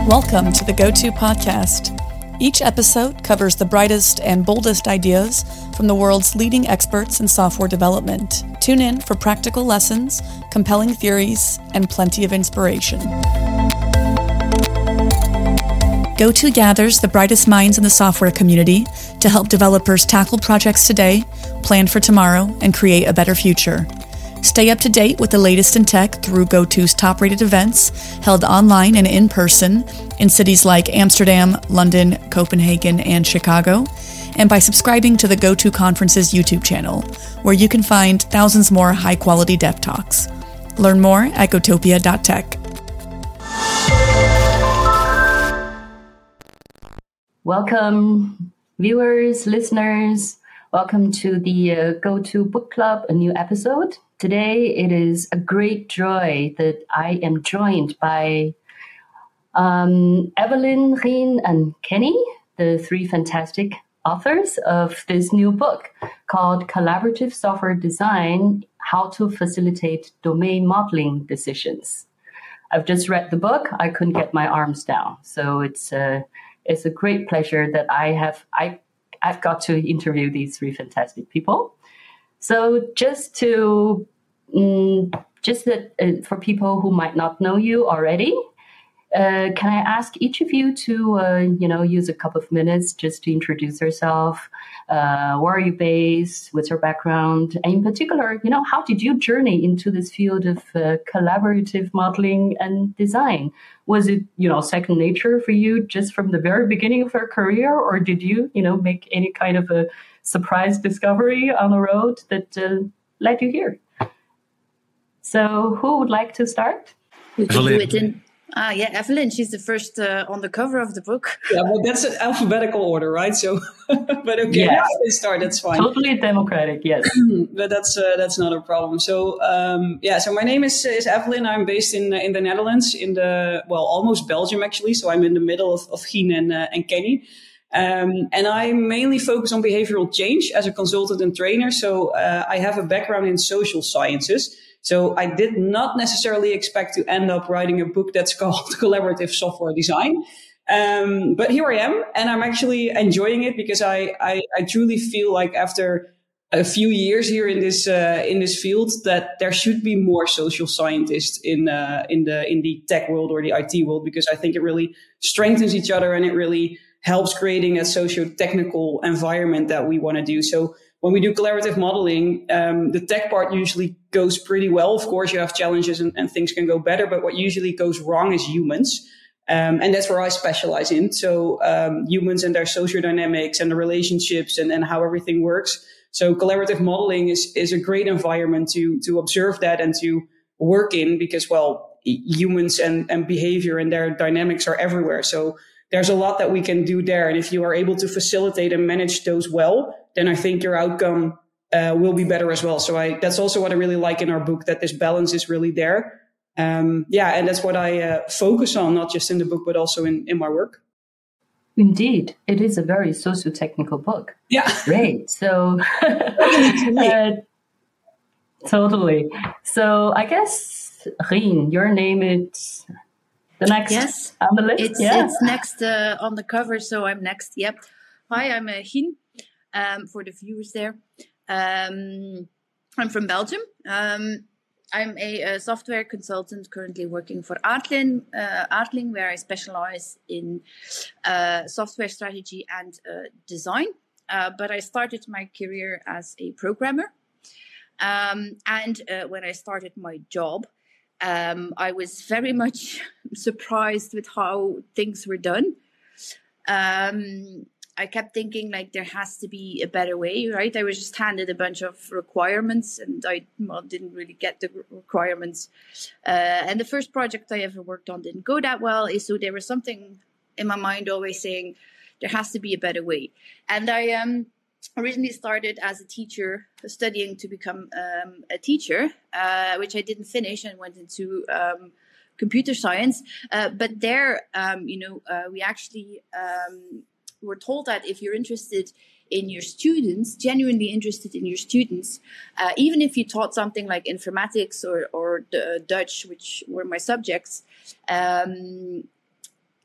Welcome to the Go-To Podcast. Each episode covers the brightest and boldest ideas from the world's leading experts in software development. Tune in for practical lessons, compelling theories, and plenty of inspiration. Go-To gathers the brightest minds in the software community to help developers tackle projects today, plan for tomorrow, and create a better future. Stay up to date with the latest in tech through Go-To's top-rated events held online and in person in cities like Amsterdam, London, Copenhagen, and Chicago, and by subscribing to the Go-To Conference's YouTube channel, where you can find thousands more high-quality dev talks. Learn more at gotopia.tech. Welcome, viewers, listeners. Welcome to the Go-To Book Club, a new episode. Today, it is a great joy that I am joined by Evelyn, Rien, and Kenny, the three fantastic authors of this new book called Collaborative Software Design: How to Facilitate Domain Modeling Decisions. I've just read the book. I couldn't get my arms down. So it's a great pleasure that I've got to interview these three fantastic people. So for people who might not know you already, can I ask each of you to, use a couple of minutes just to introduce yourself? Where are you based? What's your background? And in particular, how did you journey into this field of collaborative modeling and design? Was it, second nature for you just from the very beginning of your career? Or did you, make any kind of a surprise discovery on the road that led you here? So who would like to start? We can do it in... Evelyn, she's the first on the cover of the book. Yeah, but that's an alphabetical order, right? So, but okay, yes. Let's start. That's fine. Totally democratic, yes. But that's not a problem. So, so my name is Evelyn. I'm based in the Netherlands, almost Belgium actually. So I'm in the middle of Rien and Kenny. And I mainly focus on behavioral change as a consultant and trainer. So I have a background in social sciences. So I did not necessarily expect to end up writing a book that's called Collaborative Software Design. But here I am, and I'm actually enjoying it because I truly feel like after a few years here in this field that there should be more social scientists in the tech world or the IT world, because I think it really strengthens each other and it really helps creating a socio-technical environment that we want to do. So when we do collaborative modeling, the tech part usually goes pretty well. Of course, you have challenges and things can go better, but what usually goes wrong is humans. And that's where I specialize in. So humans and their social dynamics and the relationships and how everything works. So collaborative modeling is a great environment to observe that and to work in, because, humans and behavior and their dynamics are everywhere. So there's a lot that we can do there. And if you are able to facilitate and manage those well, then I think your outcome will be better as well. So that's also what I really like in our book, that this balance is really there. And that's what I focus on, not just in the book, but also in my work. Indeed. It is a very socio-technical book. Yeah. Great. So, totally. So I guess, Rien, your name is... the next on the list? It's next on the cover, so I'm next. Yep. Hi, I'm Rien, for the viewers there. I'm from Belgium. I'm a software consultant currently working for Aardling, where I specialize in software strategy and design. But I started my career as a programmer. And when I started my job, I was very much surprised with how things were done. I kept thinking there has to be a better way, right? I was just handed a bunch of requirements and I didn't really get the requirements. And the first project I ever worked on didn't go that well. So there was something in my mind always saying there has to be a better way. And I originally started as a teacher, studying to become a teacher, which I didn't finish and went into computer science. But there, we actually were told that if you're interested in your students, genuinely interested in your students, even if you taught something like informatics or Dutch, which were my subjects,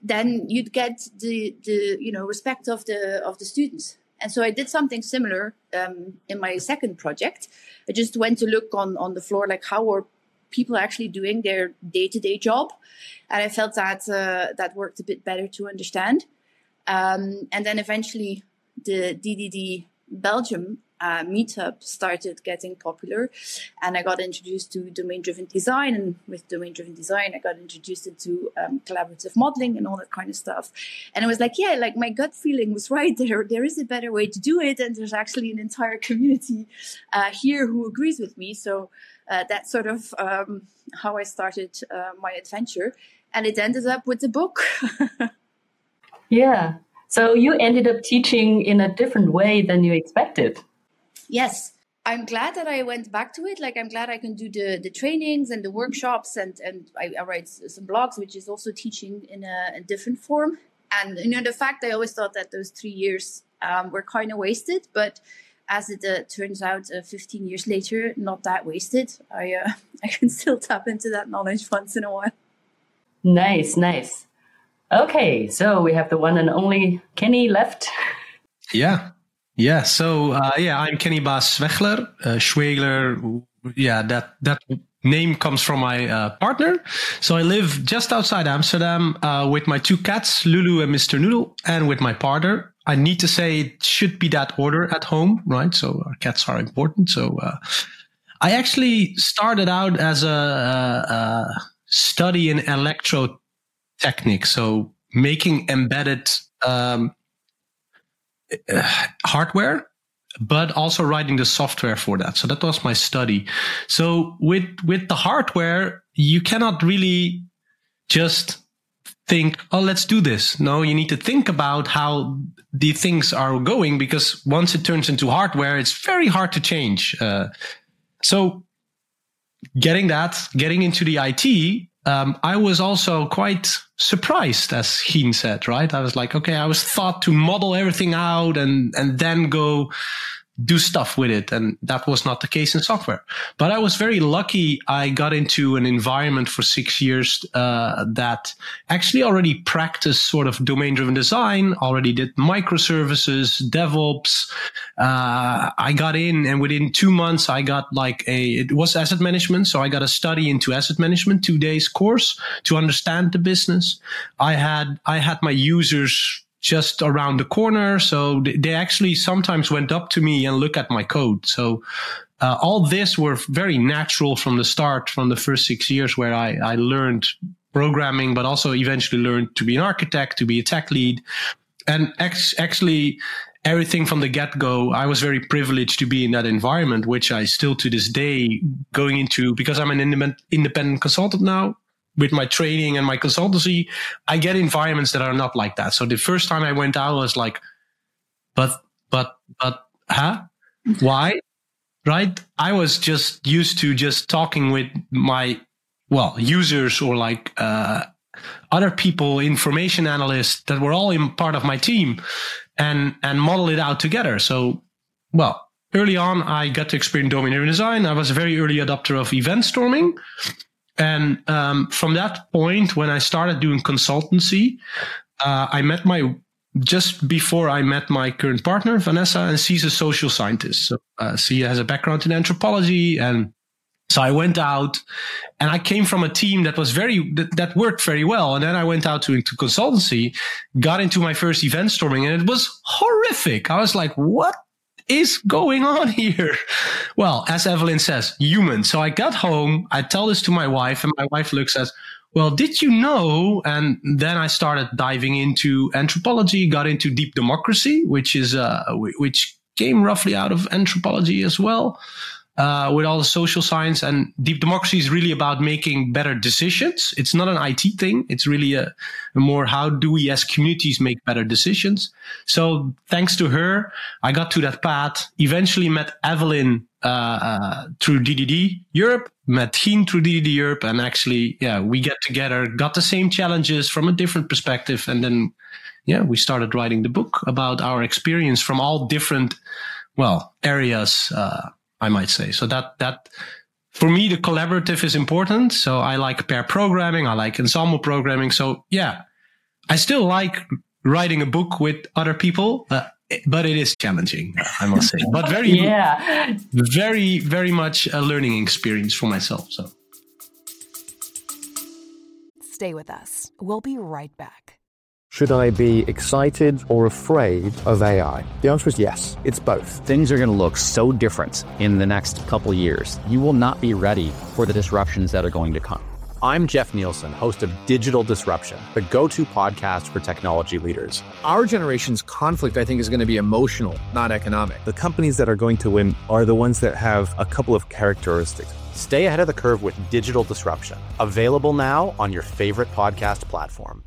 then you'd get the respect of the students. And so I did something similar in my second project. I just went to look on the floor, like how are people actually doing their day-to-day job, and I felt that that worked a bit better to understand. And then eventually, the DDD Belgium meetup started getting popular, and I got introduced to domain-driven design. And with domain-driven design, I got introduced into collaborative modeling and all that kind of stuff. And it was like, yeah, like my gut feeling was right. There is a better way to do it, and there's actually an entire community here who agrees with me. So that's sort of how I started my adventure, and it ended up with the book. Yeah. So you ended up teaching in a different way than you expected. Yes. I'm glad that I went back to it. Like, I'm glad I can do the trainings and the workshops, and I write some blogs, which is also teaching in a different form. And, the fact I always thought that those 3 years were kind of wasted, but as it turns out, 15 years later, not that wasted. I can still tap into that knowledge once in a while. Nice. Okay, so we have the one and only Kenny left. Yeah. So, I'm Kenny Baas Schwegler. Schwegler, that name comes from my partner. So I live just outside Amsterdam with my 2 cats, Lulu and Mr. Noodle, and with my partner. I need to say it should be that order at home, right? So our cats are important. So I actually started out as a study in electrotechnics, so making embedded hardware, but also writing the software for that. So that was my study. So with the hardware, you cannot really just think, oh, let's do this. No, you need to think about how the things are going, because once it turns into hardware, it's very hard to change. So getting into the IT, I was also quite surprised, as Hien said, right? I was like, okay, I was taught to model everything out and then go do stuff with it. And that was not the case in software. But I was very lucky. I got into an environment for 6 years that actually already practiced sort of domain-driven design, already did microservices, DevOps. I got in, and within 2 months, I got it was asset management. So I got a study into asset management, 2 days course to understand the business. I had my users just around the corner. So they actually sometimes went up to me and look at my code. So all this were very natural from the start, from the first 6 years, where I learned programming, but also eventually learned to be an architect, to be a tech lead. And actually everything from the get-go, I was very privileged to be in that environment, which I still to this day going into, because I'm an independent consultant now. With my training and my consultancy, I get environments that are not like that. So the first time I went out, I was like, but, why? Right? I was just used to just talking with my, users or other people, information analysts that were all in part of my team and model it out together. So, early on, I got to experience domain-driven design. I was a very early adopter of event storming. And from that point, when I started doing consultancy, just before I met my current partner, Vanessa, and she's a social scientist. So she has a background in anthropology. And so I went out, and I came from a team that was that worked very well. And then I went out into consultancy, got into my first event storming, and it was horrific. I was like, what is going on here? Well, as Evelyn says, human. So I got home, I tell this to my wife, and my wife looks at, well, did you know? And then I started diving into anthropology, got into deep democracy, which came roughly out of anthropology as well, with all the social science. And deep democracy is really about making better decisions. It's not an IT thing. It's really a more, how do we as communities make better decisions? So thanks to her, I got to that path, eventually met Evelyn through DDD Europe, met Hien through DDD Europe, and actually, we get together, got the same challenges from a different perspective. And then, we started writing the book about our experience from all different, areas, I might say. So that for me, the collaborative is important. So I like pair programming. I like ensemble programming. So I still like writing a book with other people, but it is challenging, I must say. But very, very much a learning experience for myself. So, stay with us. We'll be right back. Should I be excited or afraid of AI? The answer is yes. It's both. Things are going to look so different in the next couple years. You will not be ready for the disruptions that are going to come. I'm Jeff Nielsen, host of Digital Disruption, the go-to podcast for technology leaders. Our generation's conflict, I think, is going to be emotional, not economic. The companies that are going to win are the ones that have a couple of characteristics. Stay ahead of the curve with Digital Disruption. Available now on your favorite podcast platform.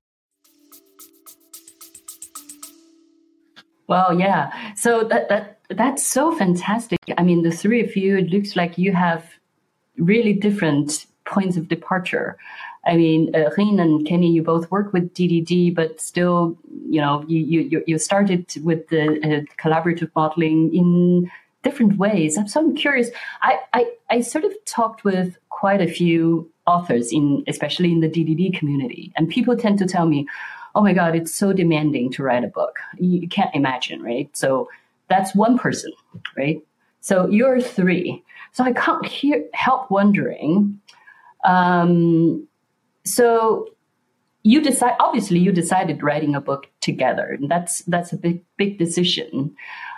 Well, yeah. So that's so fantastic. I mean, the three of you, it looks like you have really different points of departure. I mean, Rien and Kenny, you both work with DDD, but still, you started with the collaborative modeling in different ways. So I'm curious. I sort of talked with quite a few authors, especially in the DDD community, and people tend to tell me, "Oh my God, it's so demanding to write a book. You can't imagine, right?" So that's one person, right? So you're three. So I can't help wondering. So you decided writing a book together, and that's a big decision.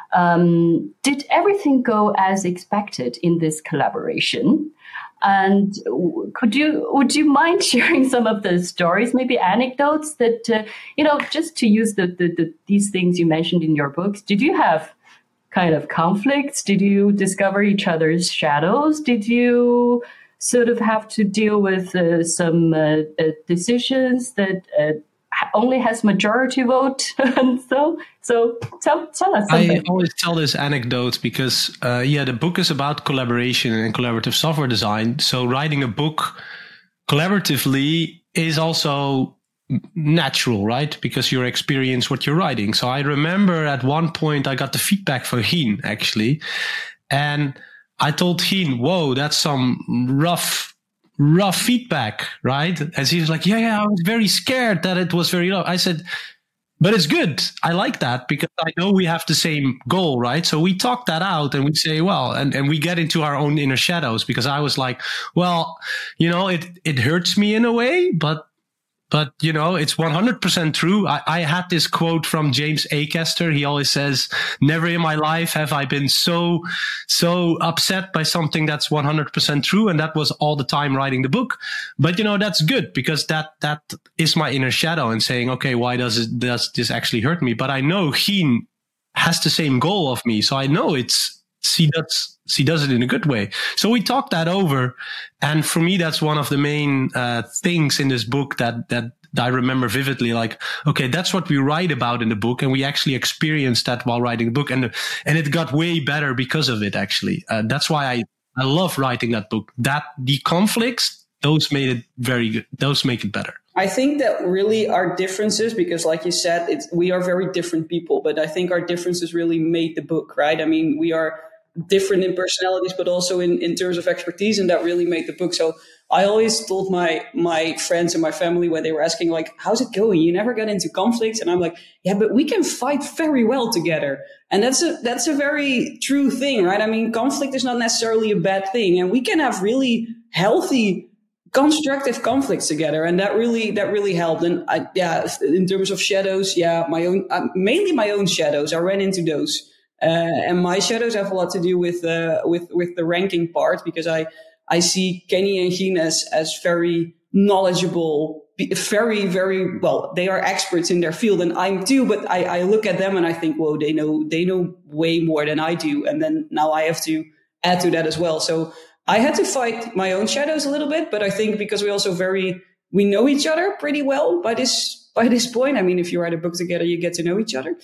Did everything go as expected in this collaboration? And would you mind sharing some of the stories, maybe anecdotes that, just to use these things you mentioned in your books? Did you have kind of conflicts? Did you discover each other's shadows? Did you sort of have to deal with some decisions that only has majority vote? And so tell us something. I always tell this anecdote because, the book is about collaboration and collaborative software design. So writing a book collaboratively is also natural, right? Because you experience what you're writing. So I remember at one point I got the feedback from Rien, actually, and I told Rien, "Whoa, that's some rough feedback, right?" And he was like, yeah, I was very scared that it was very low. I said, "But it's good. I like that because I know we have the same goal, right?" So we talk that out and we say, well, and we get into our own inner shadows, because I was like, well, it hurts me in a way, but it's 100% true. I had this quote from James Acaster. He always says, "Never in my life have I been so upset by something that's 100% true." And that was all the time writing the book. But, that's good, because that is my inner shadow and saying, okay, why does this actually hurt me? But I know Rien has the same goal of me. So I know she does it in a good way. So we talked that over. And for me, that's one of the main things in this book that I remember vividly. Like, okay, that's what we write about in the book. And we actually experienced that while writing the book. And it got way better because of it, actually. That's why I love writing that book. That the conflicts, those made it very good. Those make it better. I think that really our differences, because like you said, we are very different people, but I think our differences really made the book, right? I mean, we are different in personalities, but also in terms of expertise, and that really made the book. So I always told my friends and my family when they were asking, like, "How's it going? You never got into conflicts?" And I'm like, "Yeah, but we can fight very well together." And that's a very true thing, right? I mean, conflict is not necessarily a bad thing, and we can have really healthy, constructive conflicts together, and that really helped. And in terms of shadows, mainly my own shadows. I ran into those. And my shadows have a lot to do with the ranking part, because I see Kenny and Rien as very knowledgeable, very, very well. They are experts in their field, and I'm too. But I look at them and I think, whoa, they know way more than I do. And then now I have to add to that as well. So I had to fight my own shadows a little bit, but I think because we know each other pretty well by this point. I mean, if you write a book together, you get to know each other.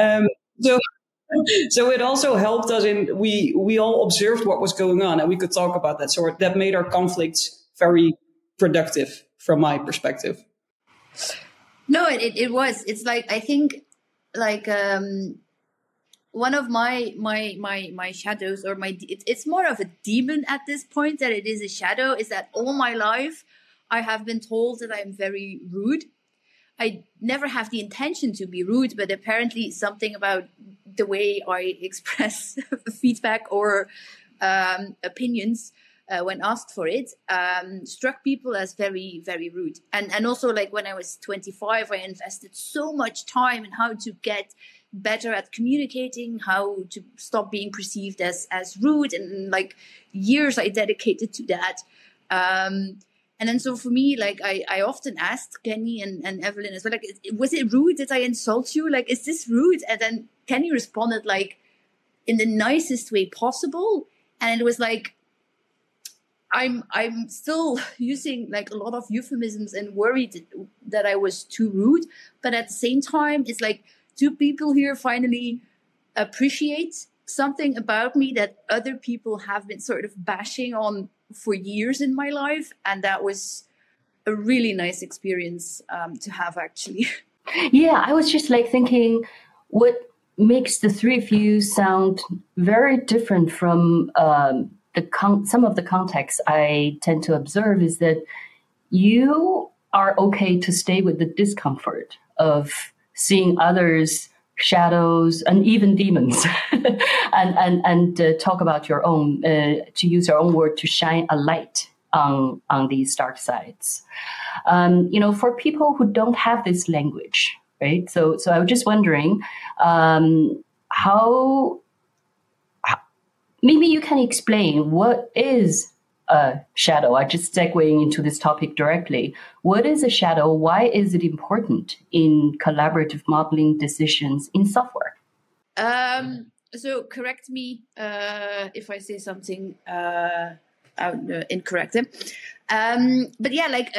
So it also helped us we all observed what was going on and we could talk about that. So that made our conflicts very productive from my perspective. No, it was. It's like, I think like one of my shadows, or it's more of a demon at this point than it is a shadow, is that all my life I have been told that I'm very rude. I never have the intention to be rude, but apparently something about the way I express feedback or opinions when asked for it struck people as very, very rude. And also, like, when I was 25, I invested so much time in how to get better at communicating, how to stop being perceived as rude, and like years I dedicated to that. And then so for me, like, I often asked Kenny and Evelyn as well, like, was it rude? Did I insult you? Like, is this rude? And then Kenny responded like in the nicest way possible. And it was like, I'm still using like a lot of euphemisms and worried that I was too rude. But at the same time, it's like, do people here finally appreciate something about me that other people have been sort of bashing on for years in my life? And that was a really nice experience to have, actually. Yeah, I was just like thinking, what makes the three of you sound very different from some of the contexts I tend to observe is that you are okay to stay with the discomfort of seeing others' shadows and even demons and talk about your own, to use your own word, to shine a light on these dark sides. For people who don't have this language, right? So I was just wondering how maybe you can explain what is a shadow. I just segueing into this topic directly. What is a shadow? Why is it important in collaborative modeling decisions in software? So correct me if I say something incorrect. But yeah, like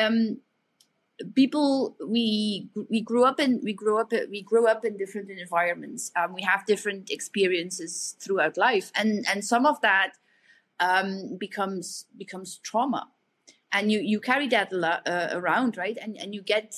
people, we grow up in different environments. We have different experiences throughout life, and some of that becomes trauma, and you carry that around, right? And you get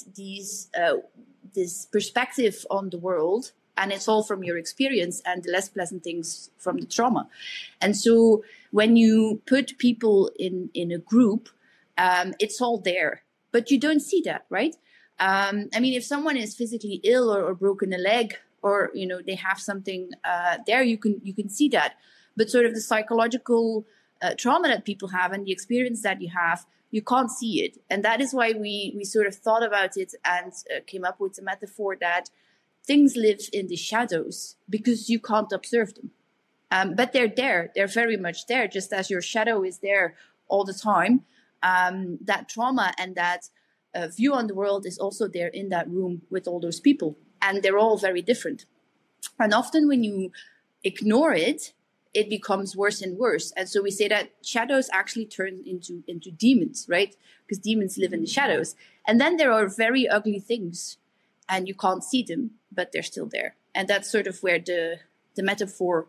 this perspective on the world, and it's all from your experience and the less pleasant things from the trauma. And so when you put people in a group, it's all there, but you don't see that, right? I mean, if someone is physically ill or broken a leg, or they have something there, you can see that. But sort of the psychological trauma that people have and the experience that you have, you can't see it. And that is why we sort of thought about it and came up with the metaphor that things live in the shadows because you can't observe them. But they're there. They're very much there, just as your shadow is there all the time. That trauma and that view on the world is also there in that room with all those people. And they're all very different. And often when you ignore it, it becomes worse and worse. And so we say that shadows actually turn into demons, right? Because demons live in the shadows. And then there are very ugly things and you can't see them, but they're still there. And that's sort of where the metaphor,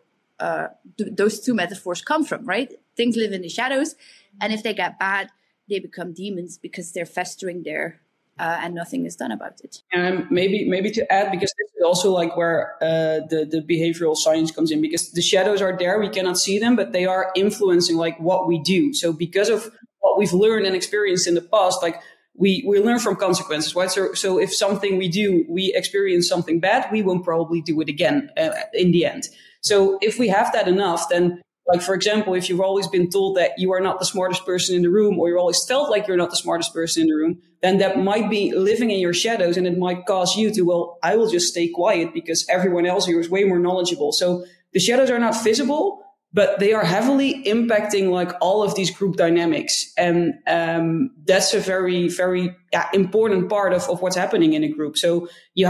those two metaphors come from, right? Things live in the shadows. And if they get bad, they become demons because they're festering there. And nothing is done about it. And maybe to add, because this is also like where the behavioral science comes in, because the shadows are there, we cannot see them, but they are influencing like what we do. So because of what we've learned and experienced in the past, like we learn from consequences, right? So if something we do, we experience something bad, we won't probably do it again in the end. So if we have that enough, then like, for example, if you've always been told that you are not the smartest person in the room, or you always felt like you're not the smartest person in the room, then that might be living in your shadows, and it might cause you to, well, I will just stay quiet because everyone else here is way more knowledgeable. So the shadows are not visible, but they are heavily impacting like all of these group dynamics. And that's a very, very important part of what's happening in a group. So you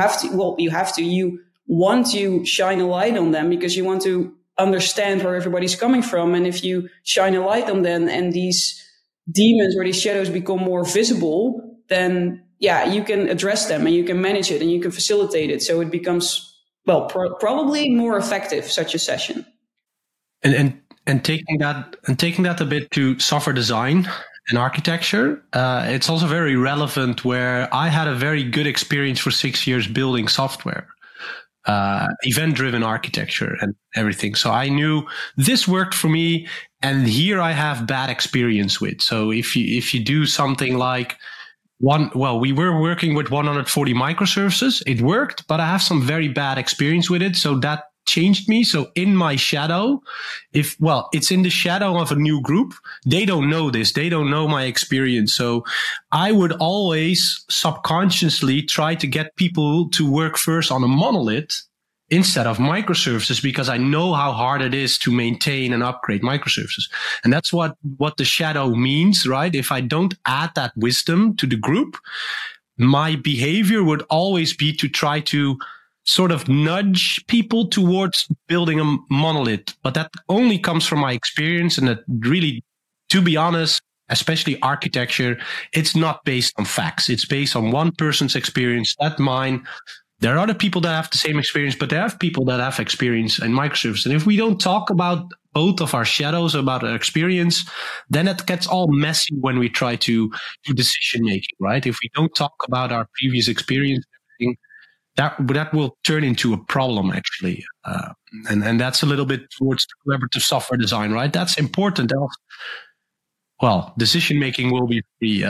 want to shine a light on them because you want to understand where everybody's coming from. And if you shine a light on them and these demons or these shadows become more visible, then you can address them and you can manage it and you can facilitate it. So it becomes, well, probably more effective, such a session. And taking that a bit to software design and architecture, it's also very relevant where I had a very good experience for 6 years building software. Event-driven architecture and everything. So I knew this worked for me, and here I have bad experience with. So if you do something like we were working with 140 microservices. It worked, but I have some very bad experience with it. So that changed me. So in my shadow, it's in the shadow of a new group. They don't know this. They don't know my experience. So I would always subconsciously try to get people to work first on a monolith instead of microservices, because I know how hard it is to maintain and upgrade microservices. And that's what the shadow means, right? If I don't add that wisdom to the group, my behavior would always be to try to sort of nudge people towards building a monolith. But that only comes from my experience. And that really, to be honest, especially architecture, it's not based on facts. It's based on one person's experience, not mine. There are other people that have the same experience, but there are people that have experience in microservices. And if we don't talk about both of our shadows, about our experience, then it gets all messy when we try to do decision making, right? If we don't talk about our previous experience, everything, that will turn into a problem, actually. And that's a little bit towards the collaborative software design, right? That's important. Well, decision making will be pretty,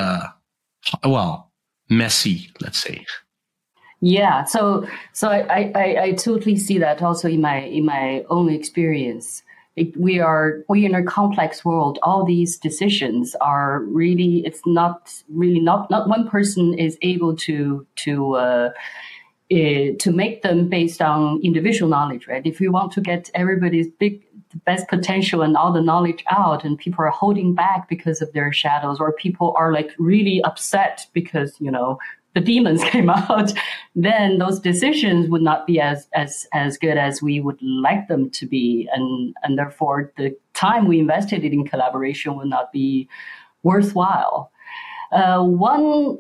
messy, let's say. Yeah, so I totally see that also in my own experience. We are in a complex world. All these decisions are really, it's not one person is able to make them based on individual knowledge, right? If we want to get everybody's the best potential and all the knowledge out, and people are holding back because of their shadows, or people are like really upset because, the demons came out, then those decisions would not be as good as we would like them to be. And therefore the time we invested in collaboration would not be worthwhile. One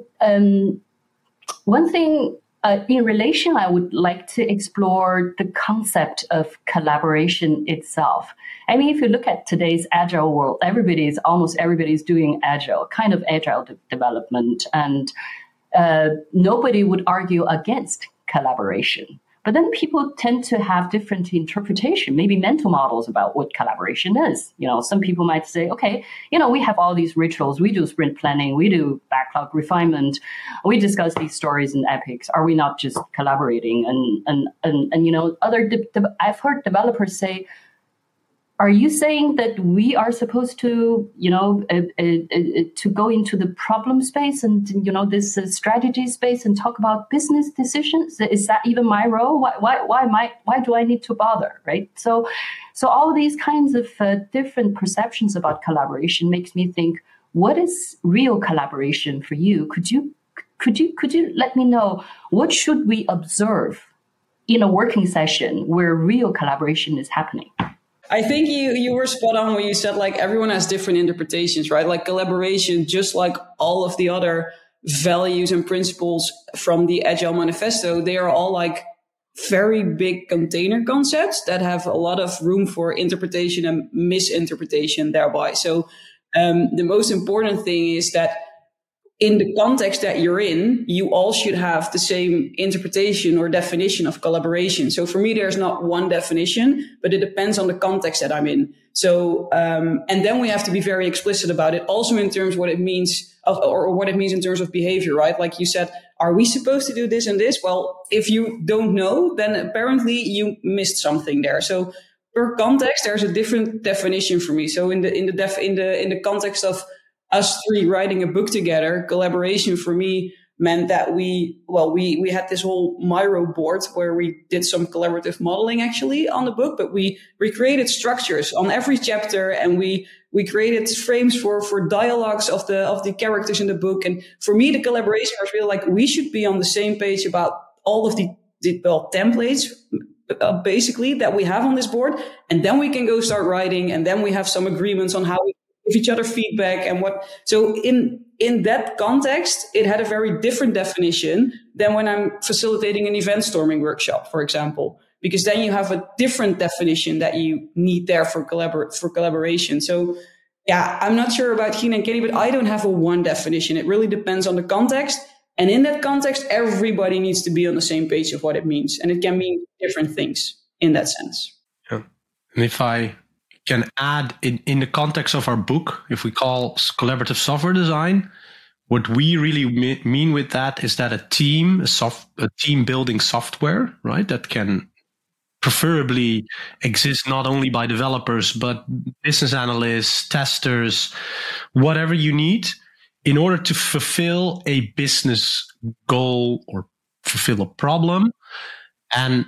thing in relation, I would like to explore the concept of collaboration itself. I mean, if you look at today's agile world, almost everybody's doing agile development, and nobody would argue against collaboration. But then people tend to have different interpretation, maybe mental models about what collaboration is. Some people might say, okay, we have all these rituals. We do sprint planning. We do backlog refinement. We discuss these stories and epics. Are we not just collaborating? I've heard developers say, are you saying that we are supposed to, to go into the problem space and, this strategy space and talk about business decisions? Is that even my role? Why do I need to bother, right? So all these kinds of different perceptions about collaboration makes me think, what is real collaboration for you? Could you let me know, what should we observe in a working session where real collaboration is happening? I think you were spot on when you said, like, everyone has different interpretations, right? Like collaboration, just like all of the other values and principles from the Agile Manifesto, they are all like very big container concepts that have a lot of room for interpretation and misinterpretation thereby. So the most important thing is that in the context that you're in, you all should have the same interpretation or definition of collaboration. So for me, there's not one definition, but it depends on the context that I'm in. So, and then we have to be very explicit about it, also in terms of what it means, or what it means in terms of behavior, right? Like you said, are we supposed to do this and this? Well, if you don't know, then apparently you missed something there. So per context, there's a different definition for me. So in the context of us three writing a book together, collaboration for me meant that we had this whole Miro board where we did some collaborative modeling actually on the book, but we created structures on every chapter, and we created frames for dialogues of the characters in the book. And for me, the collaboration was really like, we should be on the same page about all of the templates basically that we have on this board, and then we can go start writing, and then we have some agreements on how we give each other feedback and what. So in that context, it had a very different definition than when I'm facilitating an event storming workshop, for example, because then you have a different definition that you need there for collaboration. So yeah, I'm not sure about Gien and Kenny, but I don't have a one definition. It really depends on the context. And in that context, everybody needs to be on the same page of what it means. And it can mean different things in that sense. Yeah. And if I can add in the context of our book, if we call collaborative software design, what we really mean with that is that a team building software, right, that can preferably exist not only by developers, but business analysts, testers, whatever you need in order to fulfill a business goal or fulfill a problem, and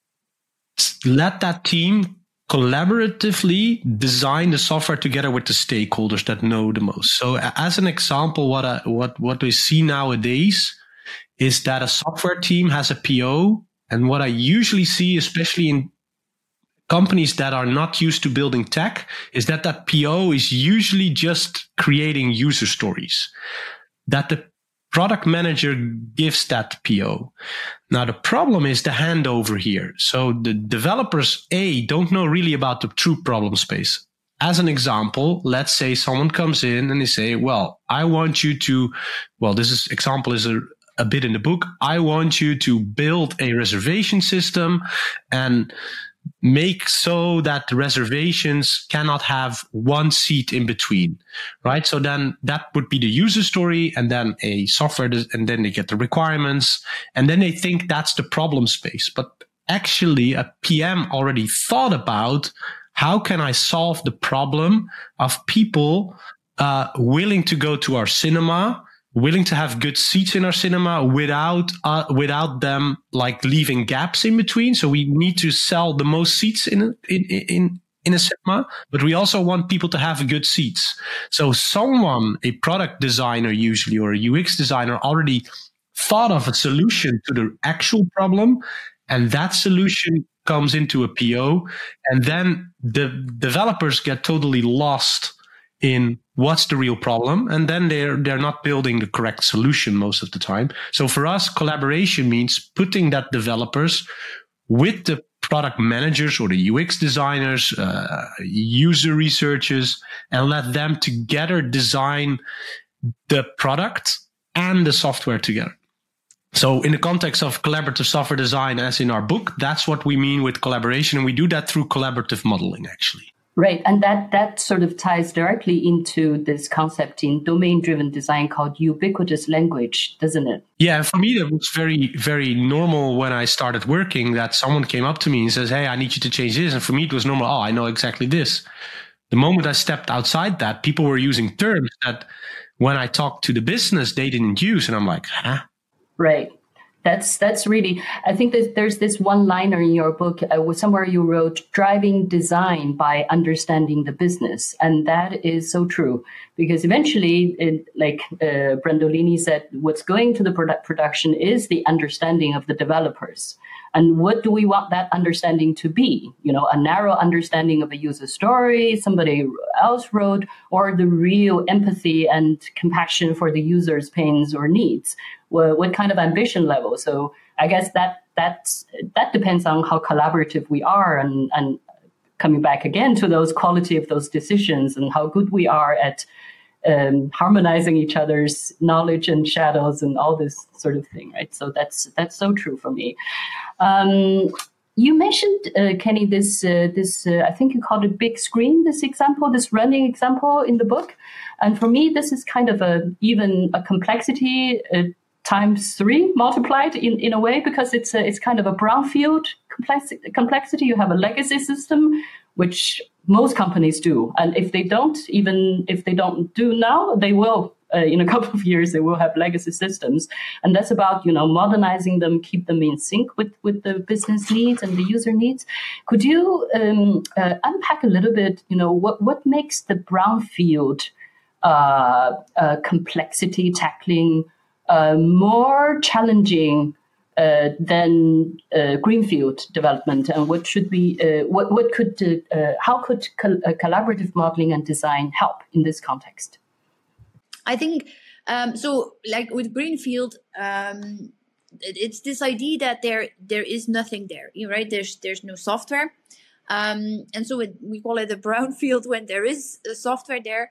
let that team collaboratively design the software together with the stakeholders that know the most. So as an example, what we see nowadays is that a software team has a PO. And what I usually see, especially in companies that are not used to building tech, is that PO is usually just creating user stories that the product manager gives that PO. Now, the problem is the handover here. So the developers, don't know really about the true problem space. As an example, let's say someone comes in and they say, well, I want you to, this example is a bit in the book. I want you to build a reservation system and make so that the reservations cannot have one seat in between, right? So then that would be the user story, and then a software, and then they get the requirements, and then they think that's the problem space. But actually a PM already thought about how can I solve the problem of people willing to go to our cinema, willing to have good seats in our cinema without them like leaving gaps in between. So we need to sell the most seats in a cinema, but we also want people to have good seats. So a product designer usually, or a UX designer, already thought of a solution to the actual problem, and that solution comes into a PO, and then the developers get totally lost in what's the real problem, and then they're not building the correct solution most of the time. So for us, collaboration means putting that developers with the product managers or the UX designers, user researchers, and let them together design the product and the software together. So in the context of collaborative software design, as in our book, that's what we mean with collaboration, and we do that through collaborative modeling, actually. Right. And that sort of ties directly into this concept in domain-driven design called ubiquitous language, doesn't it? Yeah. For me, that was very, very normal when I started working, that someone came up to me and says, hey, I need you to change this. And for me, it was normal. Oh, I know exactly this. The moment I stepped outside that, people were using terms that when I talked to the business, they didn't use. And I'm like, huh? Right. That's really, I think that there's this one-liner in your book, somewhere you wrote, driving design by understanding the business. And that is so true, because eventually, Brandolini said, what's going to the production is the understanding of the developers. And what do we want that understanding to be? A narrow understanding of a user story somebody else wrote, or the real empathy and compassion for the user's pains or needs? What kind of ambition level? So I guess that depends on how collaborative we are, and coming back again to those quality of those decisions and how good we are at harmonizing each other's knowledge and shadows and all this sort of thing, right? So that's so true for me. You mentioned, Kenny, this I think you called it big screen, this example, this running example in the book. And for me, this is kind of even a complexity times 3 multiplied in a way, because it's kind of a brownfield complexity. You have a legacy system, which most companies do. And if they don't do now, they will, in a couple of years, they will have legacy systems. And that's about, modernizing them, keep them in sync with the business needs and the user needs. Could you unpack a little bit, what makes the brownfield complexity tackling more challenging than greenfield development, and what should be how could collaborative modeling and design help in this context? I think so. Like with greenfield, it's this idea that there is nothing there, right? There's no software, and so we call it a brownfield when there is a software there.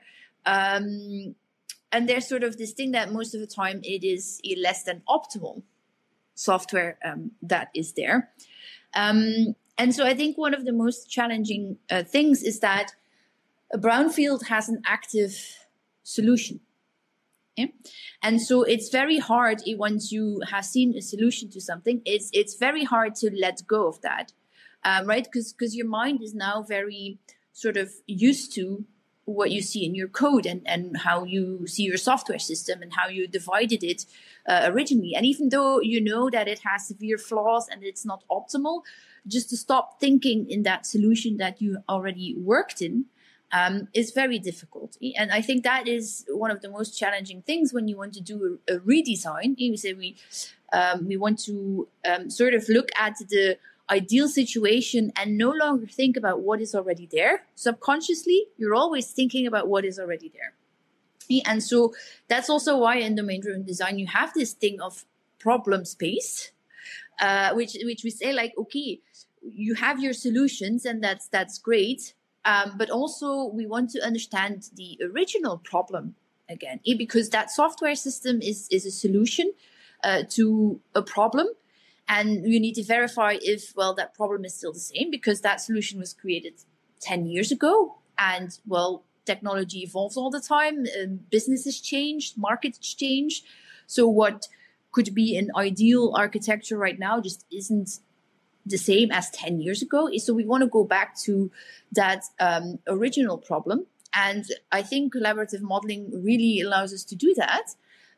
And there's sort of this thing that most of the time it is less than optimal software that is there. And so I think one of the most challenging things is that a brownfield has an active solution. Yeah? And so it's very hard once you have seen a solution to something, it's very hard to let go of that, right? Because your mind is now very sort of used to what you see in your code and how you see your software system and how you divided it originally. And even though you know that it has severe flaws and it's not optimal, just to stop thinking in that solution that you already worked in is very difficult. And I think that is one of the most challenging things when you want to do a redesign. You say we want to sort of look at the ideal situation and no longer think about what is already there. Subconsciously, you're always thinking about what is already there. And so that's also why in domain-driven design, you have this thing of problem space, which we say like, okay, you have your solutions and that's great. But also we want to understand the original problem again, because that software system is a solution to a problem. And you need to verify if, well, that problem is still the same because that solution was created 10 years ago. And, well, technology evolves all the time. Businesses change, markets change. So what could be an ideal architecture right now just isn't the same as 10 years ago. So we want to go back to that original problem. And I think collaborative modeling really allows us to do that.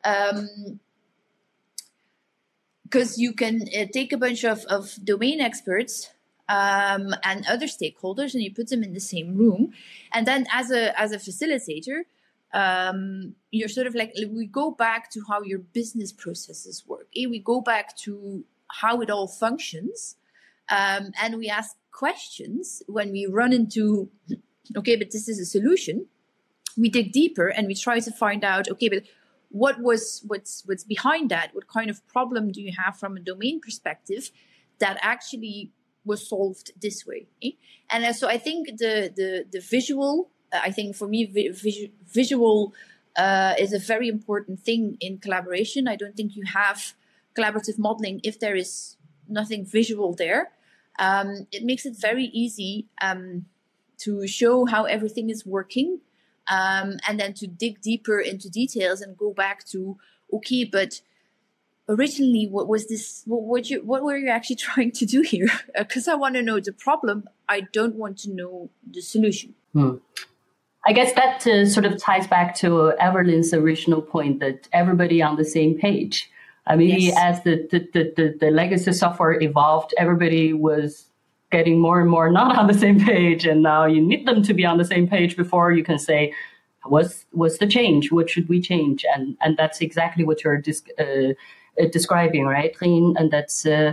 Because you can take a bunch of domain experts and other stakeholders and you put them in the same room. And then as a facilitator, you're sort of like, we go back to how your business processes work. We go back to how it all functions. And we ask questions when we run into, okay, but this is a solution. We dig deeper and we try to find out, okay, but what's behind that? What kind of problem do you have from a domain perspective that actually was solved this way? And so I think the visual, I think for me, visual is a very important thing in collaboration. I don't think you have collaborative modeling if there is nothing visual there. It makes it very easy to show how everything is working. And then to dig deeper into details and go back to, okay, but originally, what was this? What were you actually trying to do here? Because I want to know the problem. I don't want to know the solution. I guess that sort of ties back to Evelyn's original point that everybody on the same page. Maybe yes. As the legacy software evolved, everybody was getting more and more not on the same page, and now you need them to be on the same page before you can say, what's the change? What should we change? And that's exactly what you're describing, right, Rien? And that's and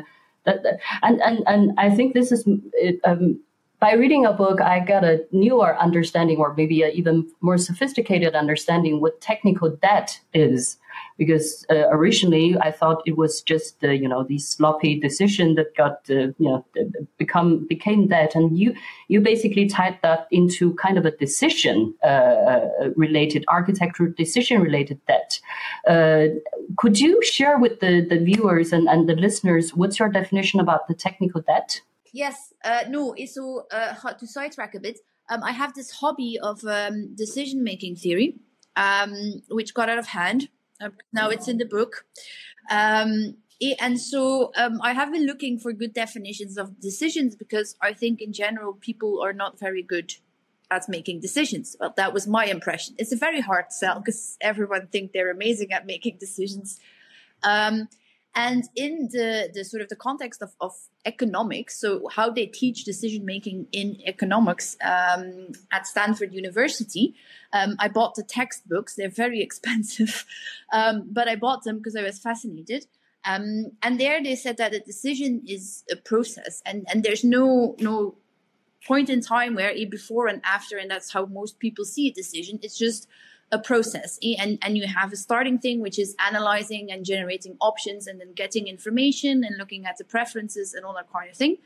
I think this is by reading a book, I got a newer understanding, or maybe an even more sophisticated understanding, what technical debt is. Because originally I thought it was just these sloppy decision that got became that, and you basically tied that into kind of a decision related architecture decision related debt. Could you share with the viewers and the listeners what's your definition about the technical debt? Yes, no. So to sidetrack a bit, I have this hobby of decision making theory, which got out of hand. Now it's in the book. And so I have been looking for good definitions of decisions because I think in general people are not very good at making decisions. Well, that was my impression. It's a very hard sell because everyone thinks they're amazing at making decisions. And in the sort of the context of economics, so how they teach decision making in economics at Stanford University, I bought the textbooks. They're very expensive, but I bought them because I was fascinated. And there they said that a decision is a process, and there's no point in time where a before and after, and that's how most people see a decision. It's just a process, and you have a starting thing, which is analyzing and generating options and then getting information and looking at the preferences and all that kind of thing.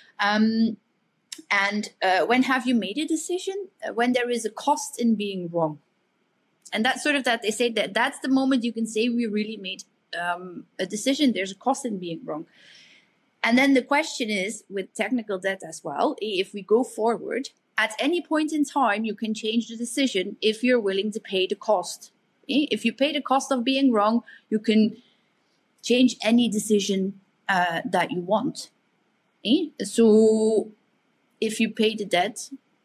And when have you made a decision? When there is a cost in being wrong. And that's sort of that they say that that's the moment you can say we really made a decision. There's a cost in being wrong. And then the question is, with technical debt as well, if we go forward, at any point in time, you can change the decision if you're willing to pay the cost. If you pay the cost of being wrong, you can change any decision that you want. So if you pay the debt,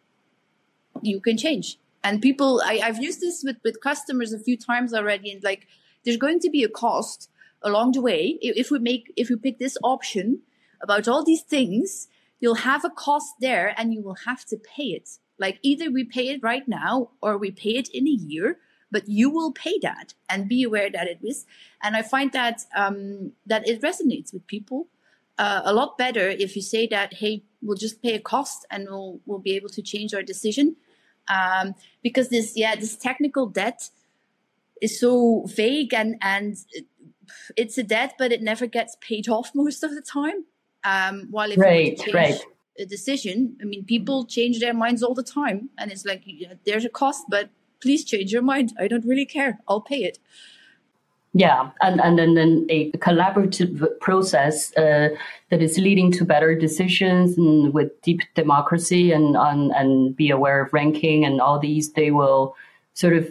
you can change. And people, I've used this with customers a few times already, and like, there's going to be a cost along the way. If we pick this option about all these things, you'll have a cost there and you will have to pay it. Like, either we pay it right now or we pay it in a year, but you will pay that, and be aware that it is. And I find that that it resonates with people a lot better if you say that, hey, we'll just pay a cost and we'll be able to change our decision. Because this technical debt is so vague, and it's a debt, but it never gets paid off most of the time. While if you change a decision, I mean, people change their minds all the time, and it's like, there's a cost, but please change your mind. I don't really care. I'll pay it. Yeah, and then a collaborative process that is leading to better decisions, and with deep democracy and be aware of ranking and all these, they will sort of,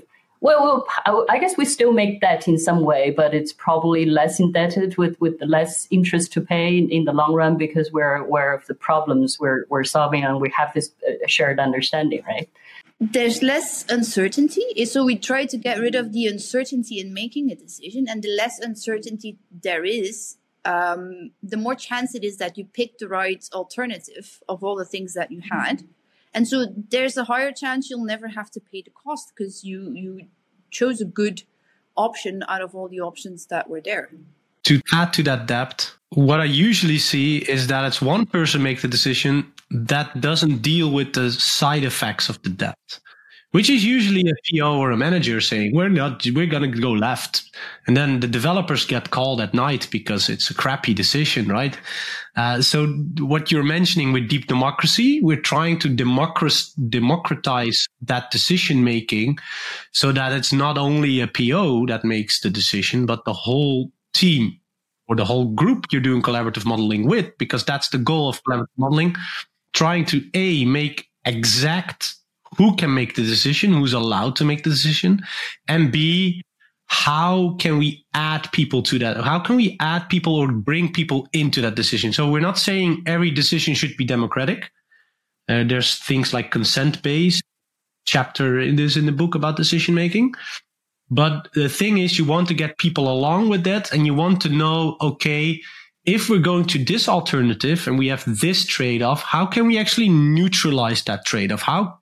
I guess we still make debt in some way, but it's probably less indebted with less interest to pay in the long run, because we're aware of the problems we're solving, and we have this shared understanding, right? There's less uncertainty. So we try to get rid of the uncertainty in making a decision. And the less uncertainty there is, the more chance it is that you pick the right alternative of all the things that you had. And so there's a higher chance you'll never have to pay the cost, because you chose a good option out of all the options that were there. To add to that debt, what I usually see is that it's one person make the decision that doesn't deal with the side effects of the debt, which is usually a PO or a manager saying, we're going to go left. And then the developers get called at night because it's a crappy decision, right? So what you're mentioning with deep democracy, we're trying to democratize that decision making, so that it's not only a PO that makes the decision, but the whole team or the whole group you're doing collaborative modeling with, because that's the goal of collaborative modeling, trying to make exact who can make the decision, who's allowed to make the decision, and B, how can we add people to that? How can we add people or bring people into that decision? So we're not saying every decision should be democratic. There's things like consent-based, chapter in the book about decision making. But the thing is, you want to get people along with that, and you want to know, okay, if we're going to this alternative and we have this trade-off, how can we actually neutralize that trade-off? How,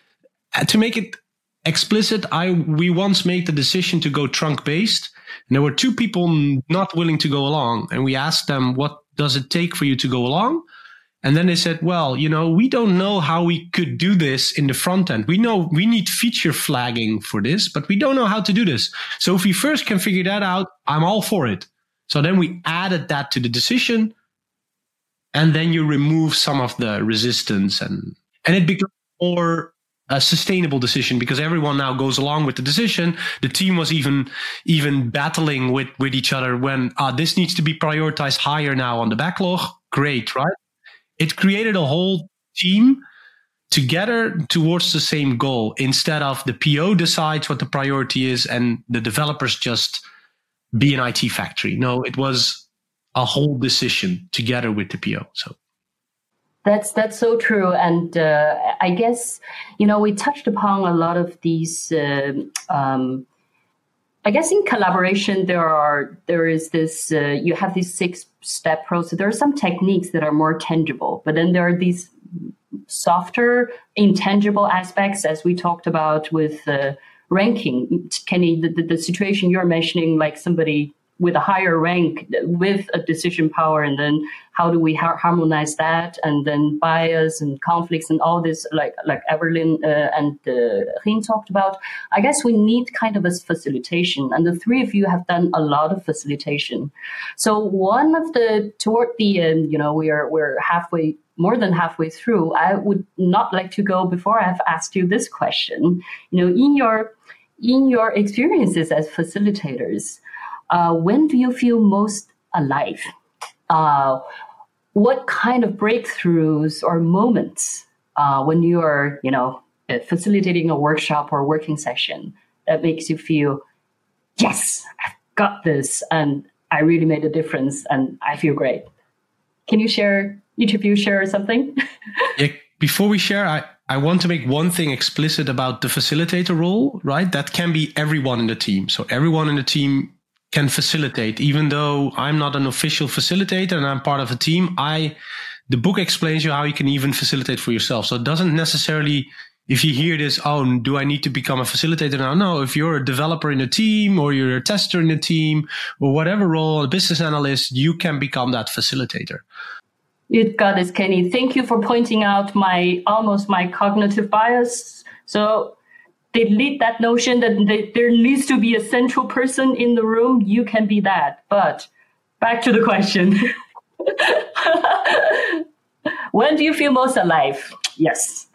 to make it explicit, we once made the decision to go trunk-based, and there were two people not willing to go along, and we asked them, what does it take for you to go along? And then they said, well, we don't know how we could do this in the front end. We know we need feature flagging for this, but we don't know how to do this. So if we first can figure that out, I'm all for it. So then we added that to the decision, and then you remove some of the resistance, and it becomes more a sustainable decision, because everyone now goes along with the decision. The team was even battling with each other when this needs to be prioritized higher now on the backlog. Great, right? It created a whole team together towards the same goal, instead of the PO decides what the priority is and the developers just be an IT factory. No, it was a whole decision together with the PO. So that's so true. And I guess, we touched upon a lot of these, I guess in collaboration, there is this, you have this 6-step process. There are some techniques that are more tangible, but then there are these softer, intangible aspects, as we talked about with ranking. Kenny, the situation you're mentioning, like somebody with a higher rank with a decision power, and then how do we harmonize that, and then bias and conflicts and all this, like Evelyn and Rien talked about. I guess we need kind of a facilitation, and the three of you have done a lot of facilitation. So one of toward the end, we're more than halfway through. I would not like to go before I've asked you this question. In your experiences as facilitators, when do you feel most alive? What kind of breakthroughs or moments when you are, facilitating a workshop or working session that makes you feel, yes, I've got this, and I really made a difference, and I feel great. Can you share, each of you share something? Yeah, before we share, I want to make one thing explicit about the facilitator role, right? That can be everyone in the team. So everyone in the team can facilitate, even though I'm not an official facilitator and I'm part of a team. The book explains you how you can even facilitate for yourself. So it doesn't necessarily, if you hear this, oh, do I need to become a facilitator now? No, if you're a developer in a team or you're a tester in a team or whatever role, a business analyst, you can become that facilitator. You got this, Kenny. Thank you for pointing out my cognitive bias. So delete that notion that there needs to be a central person in the room. You can be that. But back to the question. When do you feel most alive? Yes.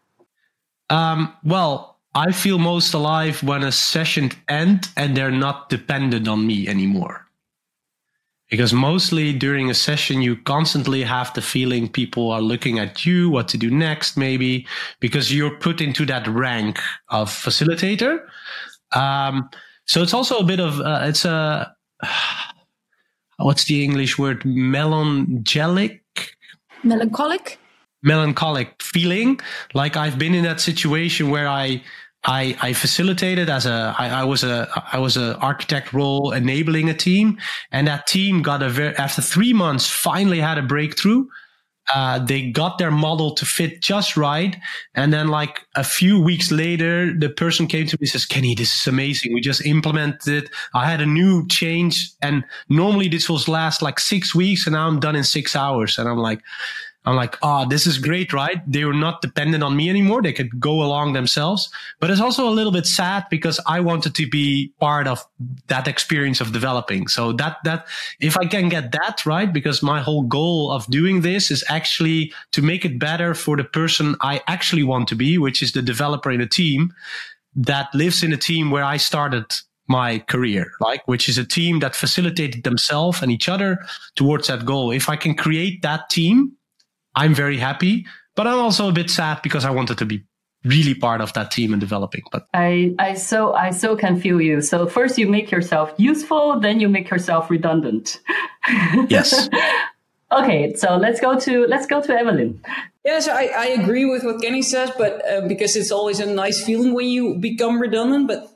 Well, I feel most alive when a session ends and they're not dependent on me anymore. Because mostly during a session, you constantly have the feeling people are looking at you, what to do next, maybe, because you're put into that rank of facilitator. So it's also a bit of, what's the English word? Melancholic feeling. Like I've been in that situation where I facilitated I was a architect role enabling a team, and that team got after 3 months finally had a breakthrough. They got their model to fit just right. And then like a few weeks later, the person came to me and says, Kenny, this is amazing. We just implemented it. I had a new change, and normally this will last like 6 weeks, and now I'm done in 6 hours. And I'm like, oh, this is great, right? They were not dependent on me anymore. They could go along themselves. But it's also a little bit sad because I wanted to be part of that experience of developing. So that if I can get that right, because my whole goal of doing this is actually to make it better for the person I actually want to be, which is the developer in a team that lives in a team where I started my career, which is a team that facilitated themselves and each other towards that goal. If I can create that team, I'm very happy, but I'm also a bit sad because I wanted to be really part of that team and developing. But I so can feel you. So first you make yourself useful, then you make yourself redundant. Yes. Okay, so let's go to Evelyn. Yeah, so I agree with what Kenny says, but because it's always a nice feeling when you become redundant. But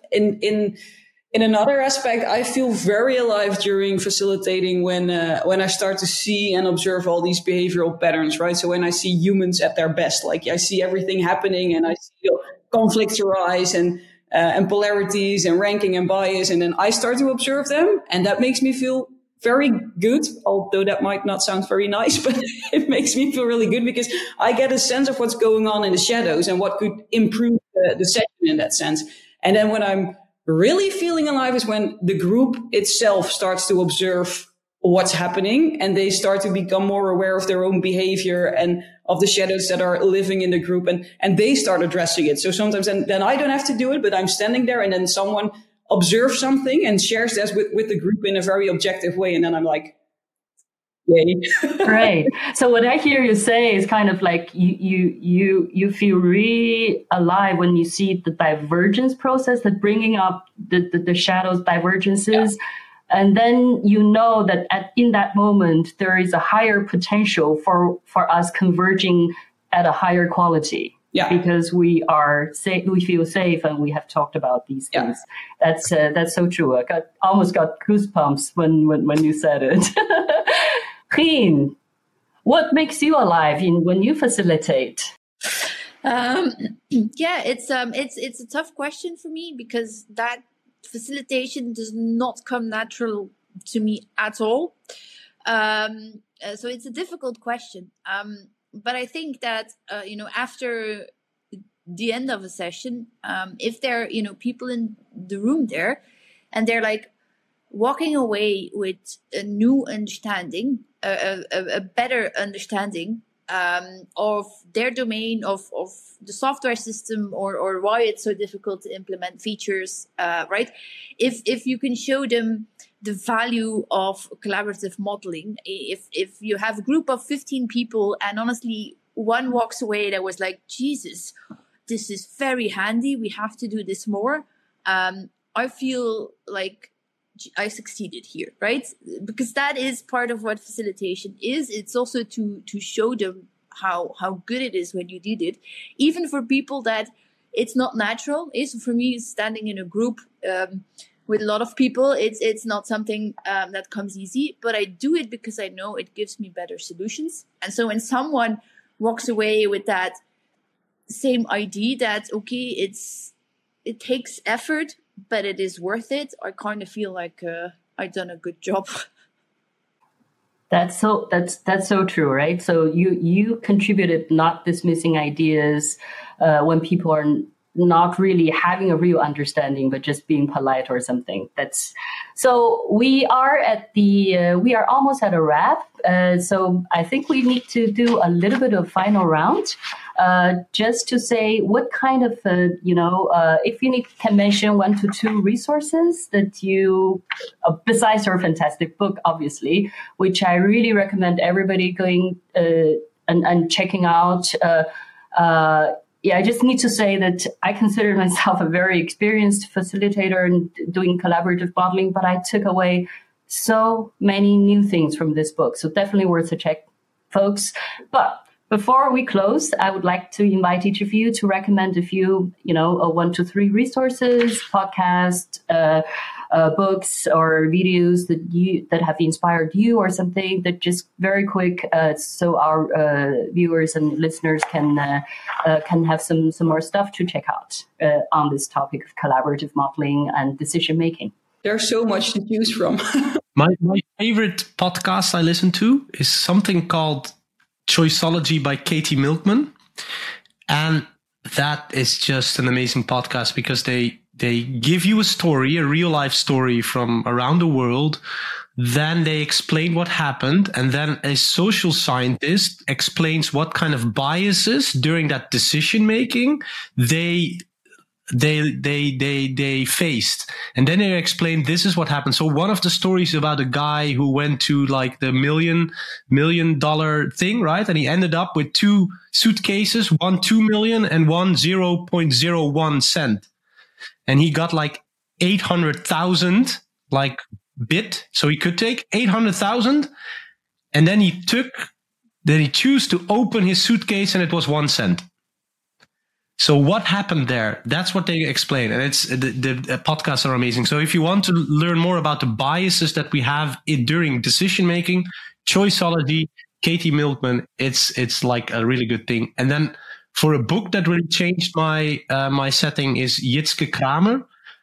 in another aspect, I feel very alive during facilitating when I start to see and observe all these behavioral patterns, right? So when I see humans at their best, like I see everything happening and I see conflicts arise and polarities and ranking and bias, and then I start to observe them, and that makes me feel very good, although that might not sound very nice, but it makes me feel really good because I get a sense of what's going on in the shadows and what could improve the session in that sense. And then when I'm really feeling alive is when the group itself starts to observe what's happening and they start to become more aware of their own behavior and of the shadows that are living in the group, and they start addressing it. So sometimes then I don't have to do it, but I'm standing there and then someone observes something and shares that with the group in a very objective way. And then I'm like, yay. Great. So what I hear you say is kind of like you feel really alive when you see the divergence process, that bringing up the shadows, divergences. Yeah. And then you know that in that moment, there is a higher potential for us converging at a higher quality. Yeah. Because we are safe, we feel safe, and we have talked about these things. Yeah. That's so true. I almost got goosebumps when you said it. Rien, what makes you alive when you facilitate? It's a tough question for me because that facilitation does not come natural to me at all. So it's a difficult question. But I think that, after the end of a session, if there are, people in the room there and they're like walking away with a new understanding, a better understanding of their domain, of the software system, or why it's so difficult to implement features, right? If you can show them the value of collaborative modeling, if you have a group of 15 people and honestly one walks away that was like, Jesus, this is very handy, we have to do this more, I feel like I succeeded here, right? Because that is part of what facilitation is. It's also to show them how good it is when you did it, even for people that it's not natural. So for me, standing in a group with a lot of people, it's not something that comes easy, but I do it because I know it gives me better solutions. And so when someone walks away with that same idea that, okay, it takes effort, but it is worth it, I kind of feel like I've done a good job. That's so true, right? So you contributed not dismissing ideas when people are not really having a real understanding, but just being polite or something. So we are almost at a wrap. So I think we need to do a little bit of final round, just to say what kind of, if you can mention 1 to 2 resources that you, besides your fantastic book, obviously, which I really recommend everybody going and checking out. I just need to say that I consider myself a very experienced facilitator in doing collaborative modeling, but I took away so many new things from this book. So definitely worth a check, folks. But before we close, I would like to invite each of you to recommend a few, 1 to 3 resources, podcasts, books or videos that have inspired you or something that just very quick, so our viewers and listeners can have some more stuff to check out on this topic of collaborative modeling and decision making. There's so much to choose from. My favorite podcast I listen to is something called Choiceology by Katie Milkman. And that is just an amazing podcast because they give you a story, a real life story from around the world. Then they explain what happened. And then a social scientist explains what kind of biases during that decision making they faced. And then they explain this is what happened. So one of the stories about a guy who went to like the $1 million thing, right? And he ended up with 2 suitcases, one 2 million and one 0.01 cent. And he got like 800,000 like bit. So he could take 800,000 and then he chose to open his suitcase and it was 1 cent. So what happened there? That's what they explain. And it's the podcasts are amazing. So if you want to learn more about the biases that we have during decision making, Choiceology, Katie Milkman, it's like a really good thing. And then for a book that really changed my setting is Jitske Kramer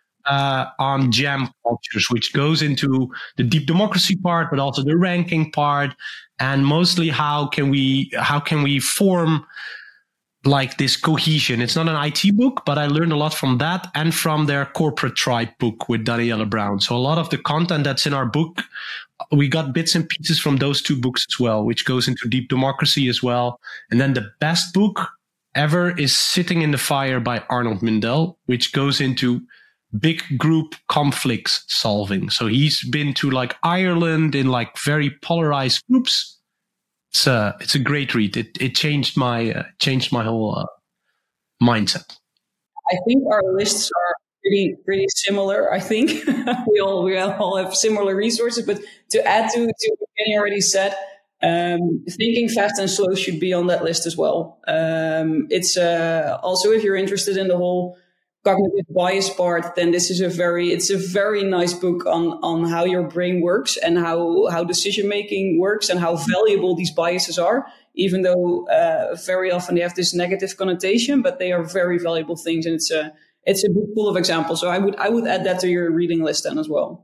on jam cultures, which goes into the deep democracy part, but also the ranking part, and mostly how can we form like this cohesion. It's not an IT book, but I learned a lot from that and from their Corporate Tribe book with Daniela Brown. So a lot of the content that's in our book, we got bits and pieces from those 2 books as well, which goes into deep democracy as well. And then the best book ever is Sitting in the Fire by Arnold Mindell, which goes into big group conflicts solving. So he's been to like Ireland in like very polarized groups. It's a great read. It changed my whole mindset. I think our lists are pretty similar. I think we all have similar resources. But to add to what Kenny already said, Thinking Fast and Slow should be on that list as well. It's also, if you're interested in the whole cognitive bias part, then this is a very nice book on how your brain works and how decision making works and how valuable these biases are, even though very often they have this negative connotation, but they are very valuable things. And it's a book full of examples. So I would add that to your reading list then as well.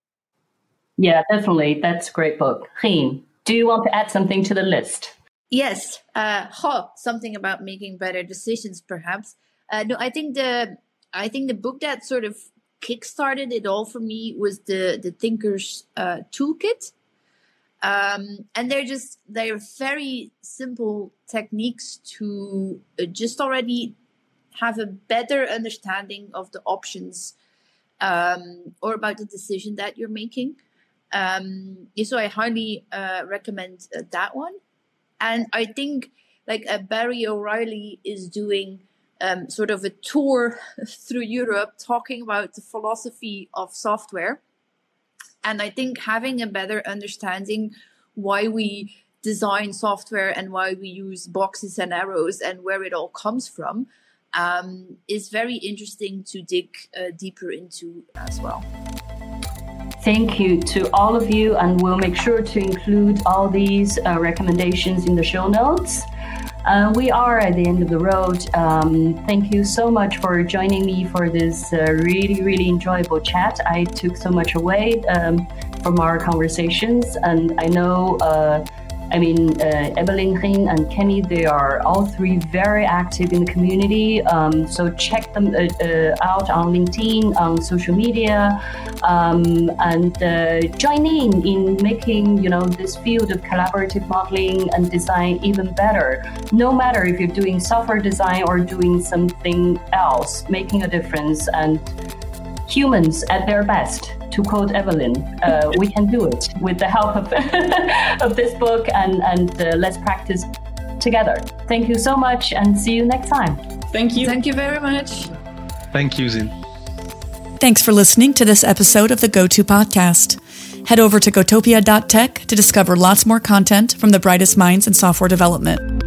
Yeah, definitely. That's a great book. Rien, do you want to add something to the list? Yes. Something about making better decisions, perhaps. No, I think the book that sort of kickstarted it all for me was the Thinker's Toolkit. And they're very simple techniques to just already have a better understanding of the options or about the decision that you're making. So I highly recommend that one. And I think like Barry O'Reilly is doing sort of a tour through Europe talking about the philosophy of software. And I think having a better understanding why we design software and why we use boxes and arrows and where it all comes from is very interesting to dig deeper into as well. Thank you to all of you, and we'll make sure to include all these recommendations in the show notes. We are at the end of the road. Thank you so much for joining me for this really, really enjoyable chat. I took so much away from our conversations, and I know Evelyn, Rien, and Kenny, they are all three very active in the community. So check them out on LinkedIn, on social media, and join in making, this field of collaborative modeling and design even better. No matter if you're doing software design or doing something else, making a difference, and humans at their best. To quote Evelyn, we can do it with the help of this book, and let's practice together. Thank you so much, and see you next time. Thank you. Thank you very much. Thank you, Zin. Thanks for listening to this episode of the GoTo Podcast. Head over to gotopia.tech to discover lots more content from the brightest minds in software development.